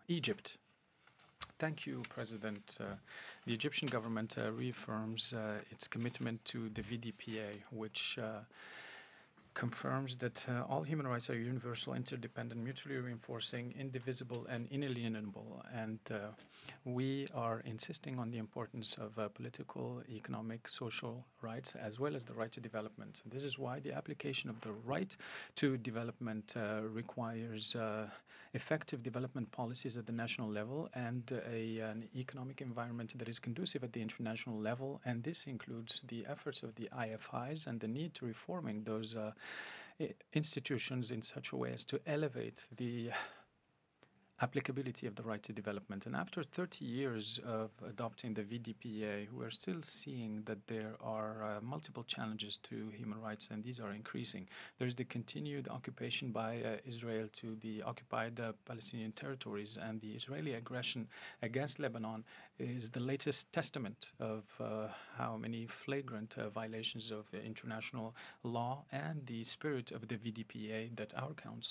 Egypt. Thank you, President. The Egyptian government reaffirms its commitment to the VDPA, which confirms that all human rights are universal, interdependent, mutually reinforcing, indivisible, and inalienable. And we are insisting on the importance of political, economic, social rights, as well as the right to development. This is why the application of the right to development requires effective development policies at the national level and an economic environment that is conducive at the international level. And this includes the efforts of the IFIs and the need to reforming those institutions in such a way as to elevate the applicability of the right to development. And after 30 years of adopting the VDPA, we're still seeing that there are multiple challenges to human rights, and these are increasing. There's the continued occupation by Israel to the occupied Palestinian territories, and the Israeli aggression against Lebanon is the latest testament of how many flagrant violations of international law and the spirit of the VDPA that our Council